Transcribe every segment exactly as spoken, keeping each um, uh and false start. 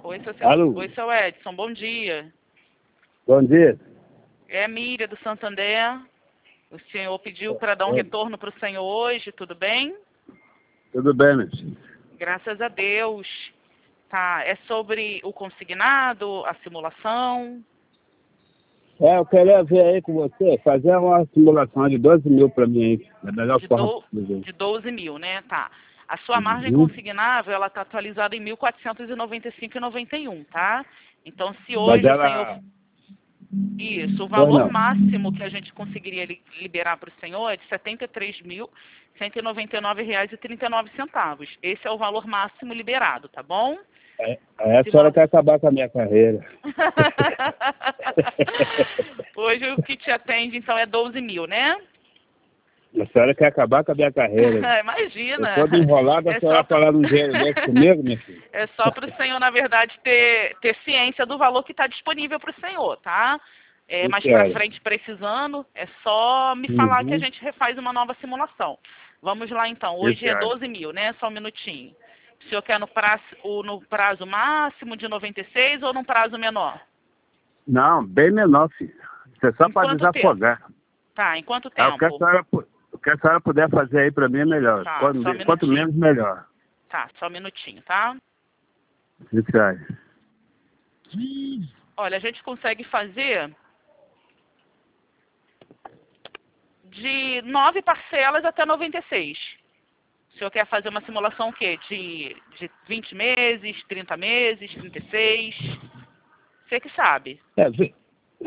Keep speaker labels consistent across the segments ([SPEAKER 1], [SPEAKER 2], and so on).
[SPEAKER 1] Oi, seu,
[SPEAKER 2] Alô?
[SPEAKER 1] Oi, seu Edson, bom dia.
[SPEAKER 2] Bom dia.
[SPEAKER 1] É a Miriam do Santander. O senhor pediu para dar um
[SPEAKER 2] Oi.
[SPEAKER 1] retorno para o senhor hoje, tudo bem?
[SPEAKER 2] Tudo bem, meu filho?
[SPEAKER 1] Graças a Deus. Tá, é sobre o consignado, a simulação.
[SPEAKER 2] É, eu queria ver aí com você, fazer uma simulação de doze mil para mim aí, da melhor
[SPEAKER 1] De,
[SPEAKER 2] forma
[SPEAKER 1] do,
[SPEAKER 2] possível.
[SPEAKER 1] de doze mil, né? Tá. A sua margem
[SPEAKER 2] Uhum.
[SPEAKER 1] consignável, ela está atualizada em mil quatrocentos e noventa e cinco reais e noventa e um centavos, tá? Então, se
[SPEAKER 2] Mas
[SPEAKER 1] hoje o senhor...
[SPEAKER 2] ela...
[SPEAKER 1] Isso, o
[SPEAKER 2] Pois
[SPEAKER 1] valor
[SPEAKER 2] não.
[SPEAKER 1] máximo que a gente conseguiria li- liberar para o senhor é de setenta e três mil cento e noventa e nove reais e trinta e nove centavos. Esse é o valor máximo liberado, tá bom?
[SPEAKER 2] É, é a
[SPEAKER 1] Se
[SPEAKER 2] senhora
[SPEAKER 1] nós...
[SPEAKER 2] quer acabar com a minha carreira.
[SPEAKER 1] Hoje o que te atende, então, é doze mil, né?
[SPEAKER 2] A senhora quer acabar com a minha carreira. Eu
[SPEAKER 1] Imagina.
[SPEAKER 2] todo enrolado, a
[SPEAKER 1] É
[SPEAKER 2] senhora
[SPEAKER 1] só pra...
[SPEAKER 2] falando um dinheiro desse comigo, minha filha?
[SPEAKER 1] É só para o senhor, na verdade, ter, ter ciência do valor que está disponível para o senhor, tá? É,
[SPEAKER 2] Eu
[SPEAKER 1] mais para
[SPEAKER 2] quero.
[SPEAKER 1] frente, precisando, é só me falar que a
[SPEAKER 2] Uhum.
[SPEAKER 1] gente refaz uma nova simulação. Vamos lá, então.
[SPEAKER 2] Eu
[SPEAKER 1] Hoje é
[SPEAKER 2] quero.
[SPEAKER 1] doze mil, né? Só um minutinho. O senhor quer no prazo, no prazo máximo de noventa e seis ou num prazo menor?
[SPEAKER 2] Não, bem menor, filho. Isso é só
[SPEAKER 1] Em
[SPEAKER 2] para
[SPEAKER 1] quanto tempo?
[SPEAKER 2] desafogar.
[SPEAKER 1] Tá, em quanto
[SPEAKER 2] É, o que a
[SPEAKER 1] tempo?
[SPEAKER 2] senhora, pu- o que a senhora puder fazer aí para mim é melhor.
[SPEAKER 1] Tá,
[SPEAKER 2] Quanto,
[SPEAKER 1] só um
[SPEAKER 2] me- quanto
[SPEAKER 1] minutinho.
[SPEAKER 2] menos, melhor.
[SPEAKER 1] Tá, só um minutinho, tá?
[SPEAKER 2] Isso aí.
[SPEAKER 1] Olha, a gente consegue fazer de nove parcelas até noventa e seis. O senhor quer fazer uma simulação o quê? De, de vinte meses, trinta meses, trinta e seis? Você que sabe.
[SPEAKER 2] É, vi-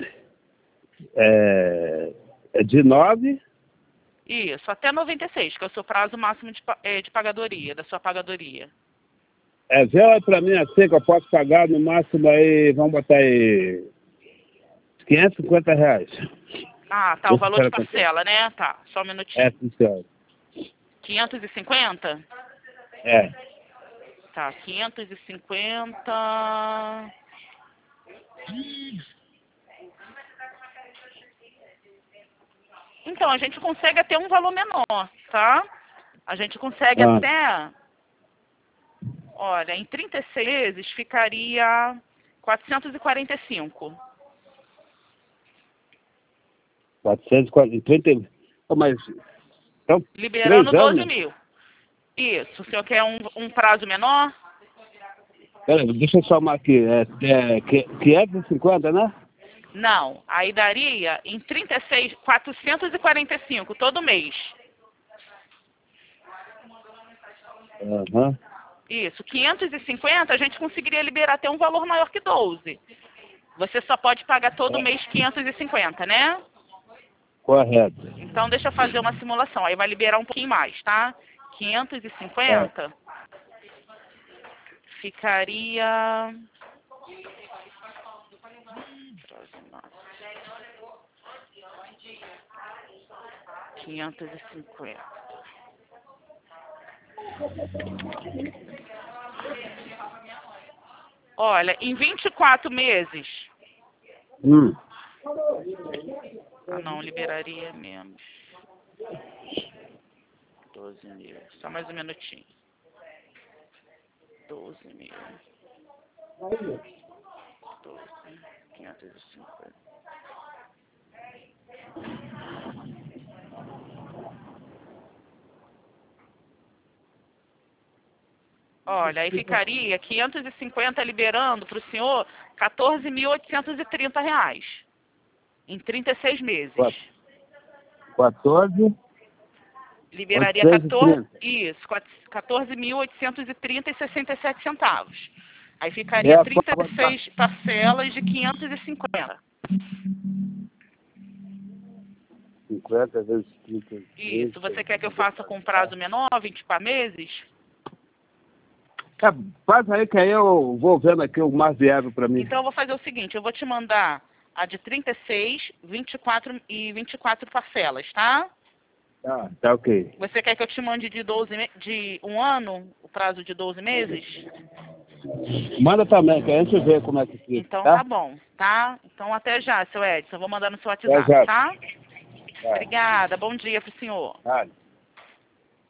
[SPEAKER 2] é, é de nove,
[SPEAKER 1] Isso, até noventa e seis, que é o seu prazo máximo de, pa- eh, de pagadoria, da sua pagadoria.
[SPEAKER 2] é, vê aí pra mim assim que eu posso pagar no máximo aí, vamos botar aí quinhentos e cinquenta reais.
[SPEAKER 1] Ah, tá, o
[SPEAKER 2] Esse
[SPEAKER 1] valor de
[SPEAKER 2] cara quanto é?
[SPEAKER 1] parcela, né? Tá, só um
[SPEAKER 2] É,
[SPEAKER 1] minutinho.
[SPEAKER 2] sim, senhora.
[SPEAKER 1] quinhentos e cinquenta?
[SPEAKER 2] É.
[SPEAKER 1] Tá, quinhentos e cinquenta... Então, a gente consegue até um valor menor, tá? A gente consegue
[SPEAKER 2] Ah,
[SPEAKER 1] até... Olha, em trinta e seis vezes ficaria quatrocentos e quarenta e cinco.
[SPEAKER 2] quatrocentos e trinta. Oh, mas, então,
[SPEAKER 1] Liberando
[SPEAKER 2] três
[SPEAKER 1] doze
[SPEAKER 2] anos?
[SPEAKER 1] mil. Isso. O senhor quer um, um prazo menor?
[SPEAKER 2] Peraí, deixa eu somar aqui. É, é, que- quinhentos e cinquenta, né?
[SPEAKER 1] Não. Aí daria em trinta e seis, quatrocentos e quarenta e cinco todo mês.
[SPEAKER 2] Aham.
[SPEAKER 1] Isso. quinhentos e cinquenta a gente conseguiria liberar até um valor maior que doze. Você só pode pagar todo mês quinhentos e cinquenta, né?
[SPEAKER 2] Correto.
[SPEAKER 1] Então deixa eu fazer uma simulação. Aí vai liberar um pouquinho mais, tá? quinhentos e cinquenta ficaria... quinhentos e cinquenta. Olha, em vinte e quatro meses...
[SPEAKER 2] Hum.
[SPEAKER 1] Ah, não, liberaria menos. doze mil. Só mais um minutinho. doze mil. doze, quinhentos e cinquenta. Olha, aí ficaria quinhentos e cinquenta liberando para o senhor quatorze mil oitocentos e trinta reais. Em trinta e seis meses.
[SPEAKER 2] quatorze.
[SPEAKER 1] Liberaria
[SPEAKER 2] oitocentos e
[SPEAKER 1] quatorze,
[SPEAKER 2] trinta.
[SPEAKER 1] isso, quatorze mil oitocentos e trinta e sessenta e sete centavos. Aí
[SPEAKER 2] É
[SPEAKER 1] ficaria
[SPEAKER 2] a
[SPEAKER 1] trinta
[SPEAKER 2] forma
[SPEAKER 1] e
[SPEAKER 2] de
[SPEAKER 1] seis parcelas de quinhentos e cinquenta.
[SPEAKER 2] cinquenta vezes trinta.
[SPEAKER 1] Isso, você quer que eu faça com prazo menor, vinte e quatro meses?
[SPEAKER 2] É, faz aí que aí eu vou vendo aqui o mais viável para mim.
[SPEAKER 1] Então eu vou fazer o seguinte, eu vou te mandar a de trinta e seis, vinte e quatro e vinte e quatro parcelas, tá?
[SPEAKER 2] Tá, tá ok.
[SPEAKER 1] Você quer que eu te mande de doze me- de um ano, o prazo de doze meses?
[SPEAKER 2] Manda também, que a gente vê como é que fica,
[SPEAKER 1] Então
[SPEAKER 2] tá?
[SPEAKER 1] tá bom, tá? Então até já, seu Edson. Eu vou mandar no seu
[SPEAKER 2] Até
[SPEAKER 1] WhatsApp,
[SPEAKER 2] já.
[SPEAKER 1] tá?
[SPEAKER 2] Tá.
[SPEAKER 1] Obrigada, bom dia pro senhor.
[SPEAKER 2] Tá.